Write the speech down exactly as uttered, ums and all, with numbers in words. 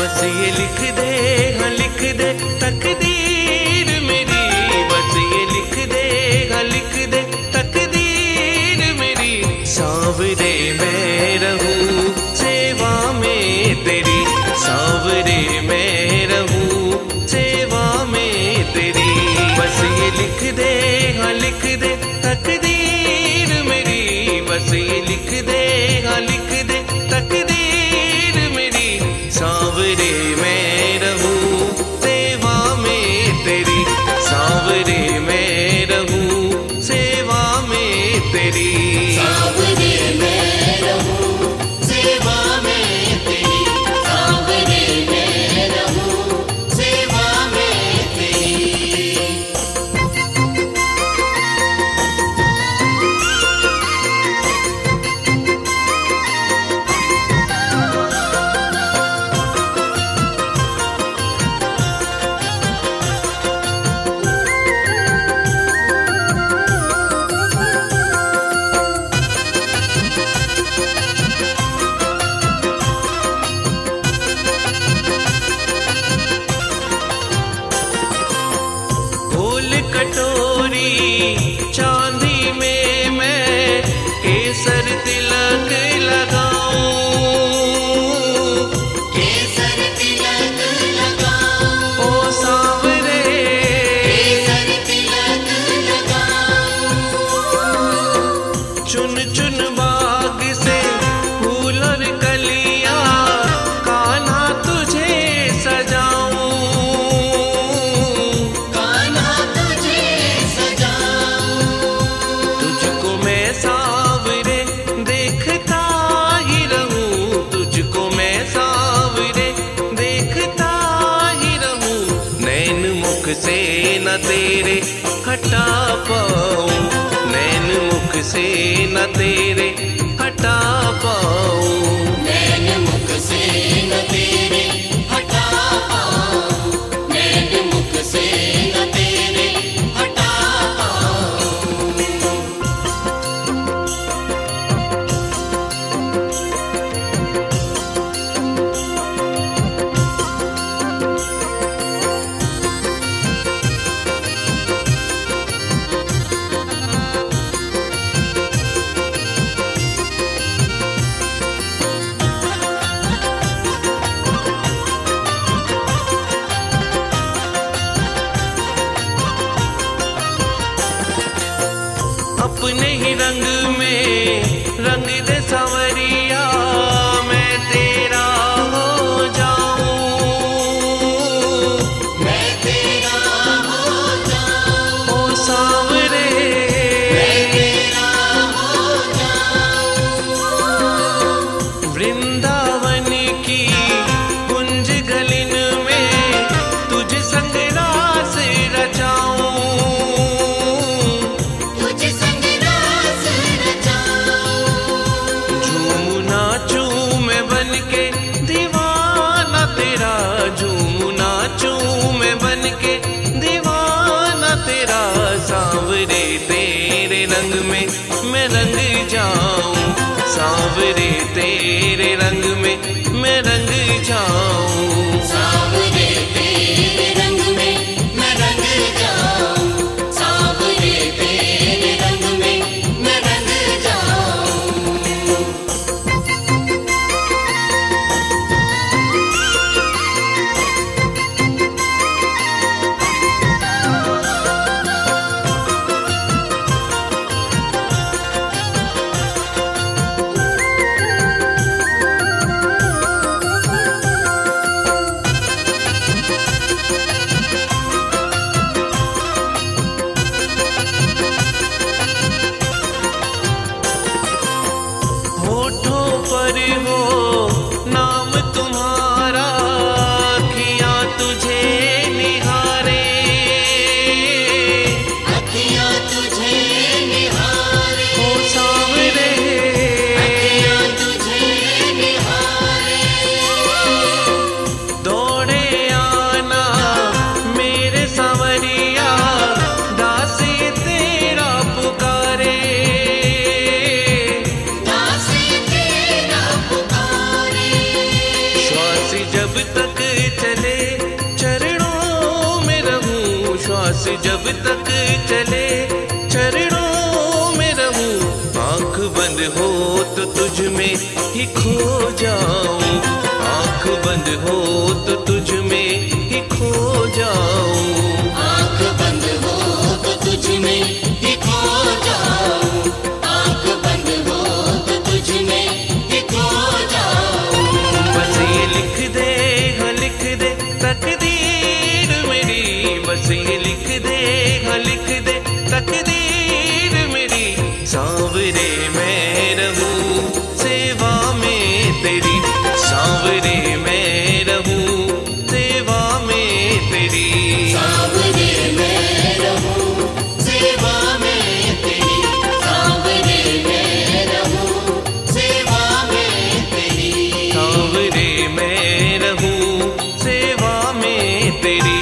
बस ये लिख दे, हाँ लिख दे तकदीर मेरी, बस ये लिख दे, हाँ लिख दे तकदीर मेरी। सांवरे मैं रहूं सेवा में तेरी, सांवरे मैं रहूं सेवा में तेरी। बस ये लिख दे, हाँ लिख दे तकदीर मेरी, बस ये लिख दे, हाँ लिख दे तकदीर मेरी। सांवरे मैं रहूं सेवा में तेरी, सांवरे मैं रहूं सेवा में तेरी। सांवरे मैं रहूं सेवा में तेरी, सांवरे मैं रहूं सेवा में तेरी। कटोरी चांदी में मैं केसर तिलक लगाऊं, केसर तिलक लगाऊं, ओ सांवरे केसर तिलक लगाऊं। चुन चुन बाग से फूल और कलियां कान्हा तुझे सजाऊं, से न तेरे हटा पाऊं, नैन मुख से न तेरे हटा पाऊं, नैन मुख से न तेरे हटा पाऊं, नैन मुख से न तेरे हटा पाऊं। अपने ही रंग में रंग दे सांवरिया, मैं तेरा हो जाऊं, मैं तेरा हो जाऊं, ओ सांवरे मैं तेरा हो जाऊं। वृंदावन की कुंज गलिन में तुझ संग रास रचाऊं, सांवरे तेरे रंग में मैं रंग जाऊं, सांवरे तेरे रंग में मैं रंग जाऊं, सांवरे तेरे रंग में मैं रंग जाऊं, सांवरे तेरे रंग में मैं रंग जाऊं। जब तक चले चरणों में रहूं, आंख बंद हो तो तुझ में ही खो जाऊं, आंख बंद हो तो तुझ में ही खो जाऊं, आंख बंद हो तो तुझ में ही खो जाऊं, आंख बंद हो तो तुझ में ही खो जाऊं। बस ये लिख दे, हाँ लिख दे तकदीर मेरी, बस ये लिख दे, हाँ लिख दे तकदीर मेरी। सांवरे मैं रहूं सेवा में तेरी, सांवरे मैं रहूं सेवा में तेरी, सांवरे मैं रहूं सेवा में तेरी, सांवरे मैं रहूं सेवा में तेरी, सांवरे मैं रहूं सेवा में तेरी।